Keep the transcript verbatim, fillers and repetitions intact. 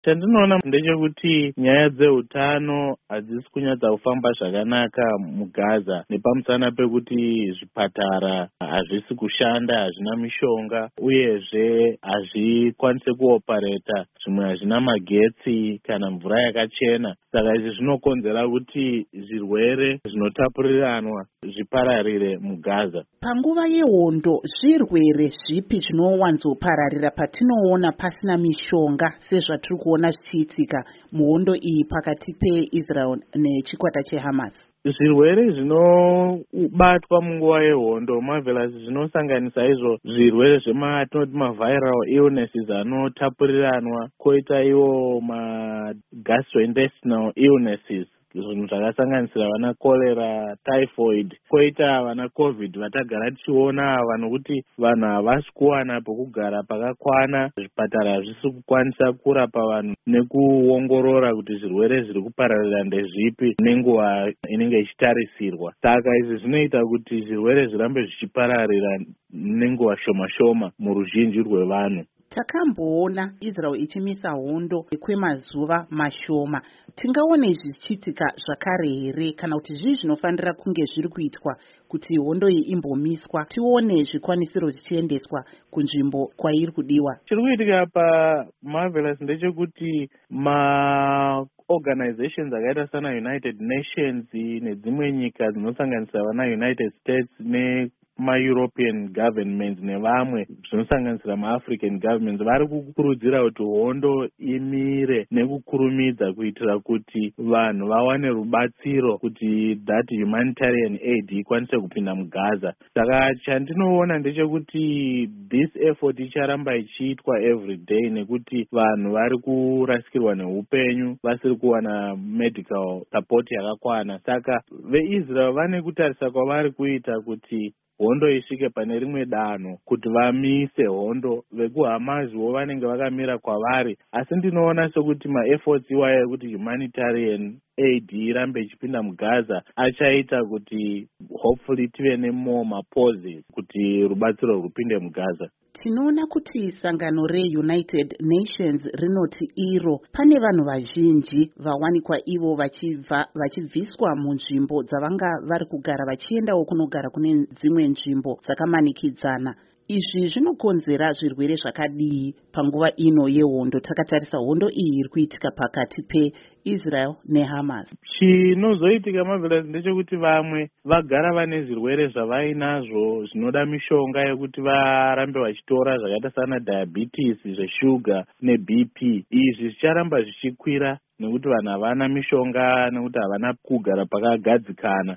Chandinoona ndechekuti nyaya dzeutano hadzisi kunyatsa kufamba zvakanaka muGaza, nepamusana pekuti zvipatara hazvisi kushanda, hazvina mishonga, uyezve hazvikwanisi kuopareta, zvimwe hazvina magetsi kana mvura yakachena. Saka izvi zvinokonzera kuti zvirwere zvinotapuriranwa zvipararire muGaza. Panguva yehondo, zvirwere zvipi zvinowanzopararira patinoona pasina mishonga sezvatiri kuona zvichiitika muhondo iyi pakati peIsrael nechikwata cheHamas? Zvirwere zvinobatwa munguva yehondo Marvelous zvinosanganisa izvo zvirwere zvematinoti maviral illnesses anotapuriranwa, koita iwo magastrointestinal illnesses, zvinhu zvakasanganisira vana cholera, typhoid, koita vana covid vatagara tichiona ava, nokuti vanhu havasi kuwana pokugara pakakwana, zvipatara hazvisi kukwanisa kurapa vanhu nekuongorora kuti zvirwere zviri kupararira ndezvipi nenguva inenge ichitarisirwa. Saka izvi zvinoita kuti zvirwere zvirambe zvichipararira nenguva shoma shoma muruzhinji rwevanhu. Takamboona Israel ichimisa hondo kwemazuva mashoma. Tingaone zvichiitika zvakare here, kana kuti zvii zvinofanira kunge zviri kuitwa kuti hondo iyi imbomiswa, tione zvikwanisiro zvichiendeswa kunzvimbo kwairi kudiwa? Chiri kuitika paMarvelous ndechekuti ma organizations akaita sana United Nations nedzimwe nyika dzinosanganisira vana United States ne ma-European governments nevamwe zvinosanganisira ma-African governments vari kukurudzira kuti hondo imire nekukurumidza kuitira kuti vanhu vawane rubatsiro kuti that humanitarian aid ikwanise kupinda muGaza. Saka chandinoona ndechekuti this effort icharamba ichiitwa every day nekuti vanhu vari kurasikirwa neupenyu, vasiri kuwana medical support yakakwana. Saka veIsrael vane kutarisa kwavari kuita kuti hondo isvike pane rimwe danho kuti vamise hondo. VekuHamazwo vanenge vakamira kwavari, asi ndinoona sekuti maefforts iwayo ekuti humanitarian aid irambe ichipinda muGaza achaita kuti hopefully tive nemore mapauses kuti rubatsiro rupinde muGaza. Tinoona kuti sangano reUnited Nations rinoti iro pane vanhu vazhinji vawanikwa ivo vachibva vachibviswa munzvimbo dzavanga vari kugara vachiendawo kunogara kune dzimwe nzvimbo dzakamanikidzana. Izvi zvinokonzera zvirwere zvakadii panguva ino yehondo, takatarisa hondo iyi iri kuitika pakati peIsrael neHamas? Chinozoitika Marvelous ndechekuti vamwe vagara vane zvirwere zvavainazvo zvinoda mishonga yekuti varambe vachitora, zvakaita sana diabetes, zveshuga neB P. Izvi zvicharamba zvichikwira nekuti vanhu havana mishonga, nekuti havana kugara pakagadzikana.